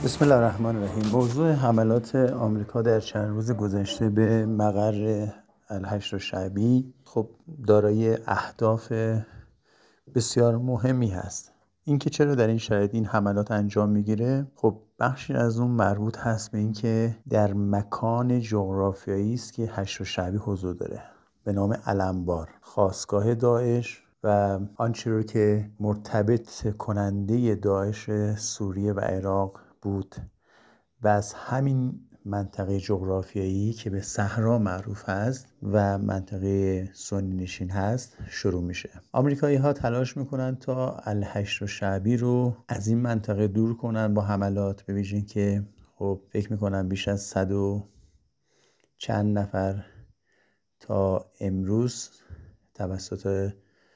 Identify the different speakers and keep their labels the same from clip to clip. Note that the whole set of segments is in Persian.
Speaker 1: بسم الله الرحمن الرحیم. موضوع حملات آمریکا در چند روز گذشته به مقر الحشد الشعبی خب دارای اهداف بسیار مهمی هست. اینکه چرا در این شرایط این حملات انجام میگیره، خب بخشی از اون مربوط هست به اینکه در مکان جغرافیایی است که حشد الشعبی حضور داره به نام علمبار، خاستگاه داعش و آنچه رو که مرتبط کننده داعش سوریه و عراق بود و از همین منطقه جغرافیایی که به صحرا معروف است و منطقه سنی نشین هست شروع میشه. آمریکایی ها تلاش میکنن تا الحشد الشعبی رو از این منطقه دور کنن با حملات، به ویژه که خب فکر میکنن بیش از 100 و چند نفر تا امروز توسط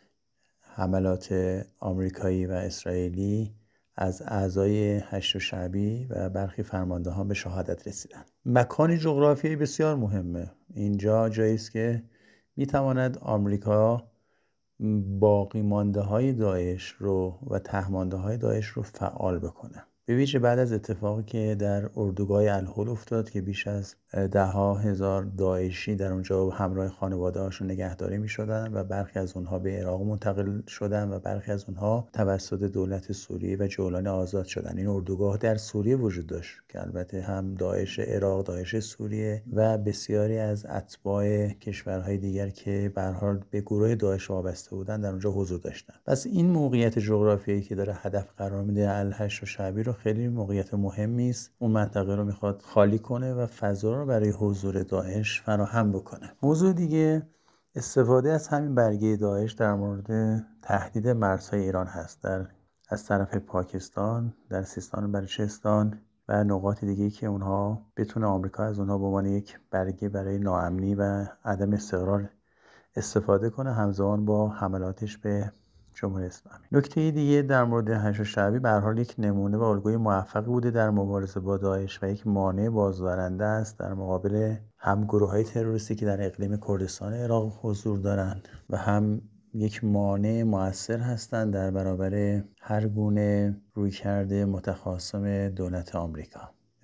Speaker 1: حملات آمریکایی و اسرائیلی از اعضای حشد الشعبی و برخی فرماندهان به شهادت رسیدن. مکان جغرافیایی بسیار مهمه. اینجا جایی است که میتواند آمریکا باقی مانده های داعش رو و ته مانده های داعش رو فعال بکنه. به ویژه بعد از اتفاقی که در اردوگاه الهول افتاد که بیش از 10,000 داعشی در اونجا همراه خانواده هاشون نگهداری می شدن و برخی از اونها به عراق منتقل شدن و برخی از اونها توسط دولت سوریه و جولان آزاد شدن. این اردوگاه در سوریه وجود داشت که البته هم داعش عراق، داعش سوریه و بسیاری از اتباع کشورهای دیگر که به هر حال به گروه داعش وابسته بودن در اونجا حضور داشتن. پس این موقعیت جغرافیایی که داره هدف قرار میده الحشد الشعبی رو خیلی موقعیت مهمی است. اون منطقه رو میخواد خالی کنه و فضا رو برای حضور داعش فراهم بکنه. موضوع دیگه استفاده از همین برگه داعش در مورد تهدید مرزهای ایران هست، از طرف پاکستان در سیستان و بلوچستان و نقاط دیگه که اونها بتونه آمریکا از اونها به عنوان یک برگه برای ناامنی و عدم استقرار استفاده کنه، همزمان با حملاتش به جمهوری اسلامی. نکته دیگه در مورد حشد الشعبی به هر حال یک نمونه و الگوی موفقی بوده در مبارزه با داعش و یک مانع بازدارنده است در مقابل هم گروه‌های تروریستی که در اقلیم کردستان عراق حضور دارند و هم یک مانع مؤثر هستند در برابر هر گونه رویکرد متخاصم دولت آمریکا.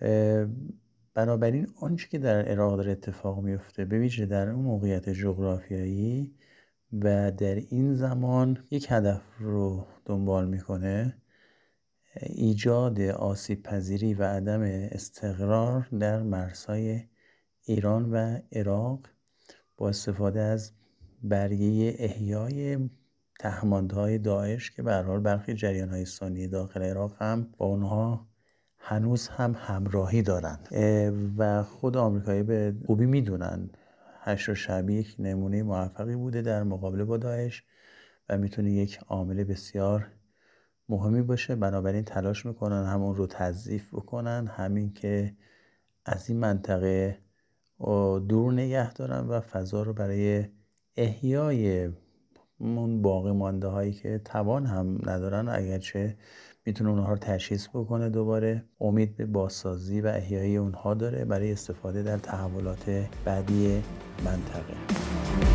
Speaker 1: بنابراین آنچه که در عراق داره اتفاق میفته به ویژه در اون موقعیت جغرافیایی و در این زمان یک هدف رو دنبال میکنه، ایجاد آسیب پذیری و عدم استقرار در مرزهای ایران و عراق با استفاده از برگه احیای تهماندهای داعش که به هر حال برخی جریان‌های سنی داخل عراق هم با اونها هنوز هم همراهی دارند و خود آمریکایی به خوبی میدونن حشد الشعبی یک نمونه موفقی بوده در مقابله با داعش و میتونه یک عامل بسیار مهمی باشه. بنابراین تلاش میکنن همون رو تضعیف بکنن، همین که از این منطقه دور نگه دارن و فضا رو برای احیای اون باقی مانده هایی که توان هم ندارن، اگرچه میتونه اونها رو تشخیص بکنه، دوباره امید به بازسازی و احیای اونها داره برای استفاده در تحولات بعدی منطقه.